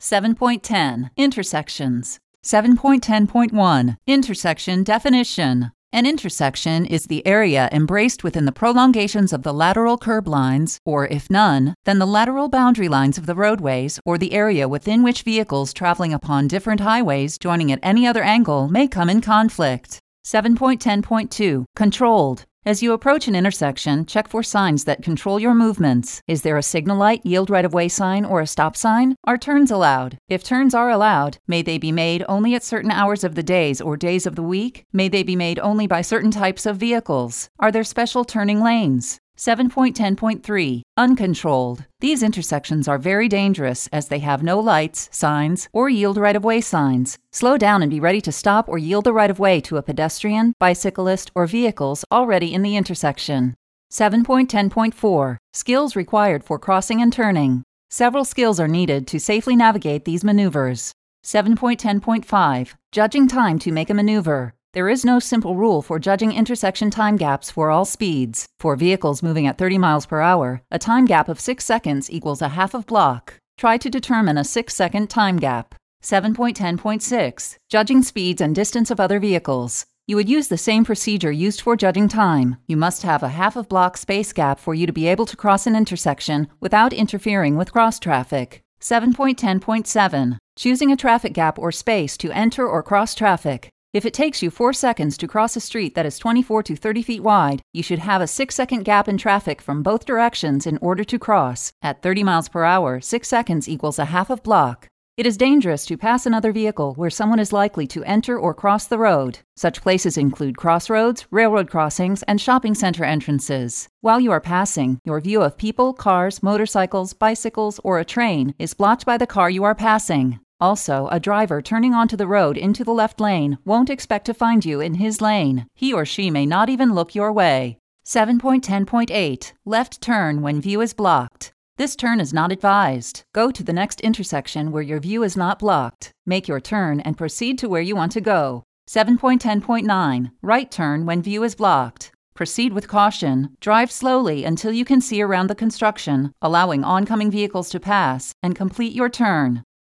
7.10 Intersections. 7.10.1 Intersection Definition. An intersection is the area embraced within the prolongations of the lateral curb lines, or if none, then the lateral boundary lines of the roadways, or the area within which vehicles traveling upon different highways joining at any other angle may come in conflict. 7.10.2 Controlled. As you approach an intersection, check for signs that control your movements. Is there a signal light, yield right-of-way sign, or a stop sign? Are turns allowed? If turns are allowed, may they be made only at certain hours of the days or days of the week? May they be made only by certain types of vehicles? Are there special turning lanes? 7.10.3 Uncontrolled. These intersections are very dangerous as they have no lights, signs, or yield right-of-way signs. Slow down and be ready to stop or yield the right-of-way to a pedestrian, bicyclist, or vehicles already in the intersection. 7.10.4 Skills required for crossing and turning. Several skills are needed to safely navigate these maneuvers. 7.10.5 Judging time to make a maneuver. There is no simple rule for judging intersection time gaps for all speeds. For vehicles moving at 30 miles per hour, a time gap of 6 seconds equals a half of block. Try to determine a 6-second time gap. 7.10.6 Judging speeds and distance of other vehicles. You would use the same procedure used for judging time. You must have a half of block space gap for you to be able to cross an intersection without interfering with cross traffic. 7.10.7 Choosing a traffic gap or space to enter or cross traffic. If it takes you 4 seconds to cross a street that is 24 to 30 feet wide, you should have a 6-second gap in traffic from both directions in order to cross. At 30 miles per hour, 6 seconds equals a half of block. It is dangerous to pass another vehicle where someone is likely to enter or cross the road. Such places include crossroads, railroad crossings, and shopping center entrances. While you are passing, your view of people, cars, motorcycles, bicycles, or a train is blocked by the car you are passing. Also, a driver turning onto the road into the left lane won't expect to find you in his lane. He or she may not even look your way. 7.10.8 Left turn when view is blocked. This turn is not advised. Go to the next intersection where your view is not blocked. Make your turn and proceed to where you want to go. 7.10.9 Right turn when view is blocked. Proceed with caution. Drive slowly until you can see around the construction, allowing oncoming vehicles to pass, and complete your turn.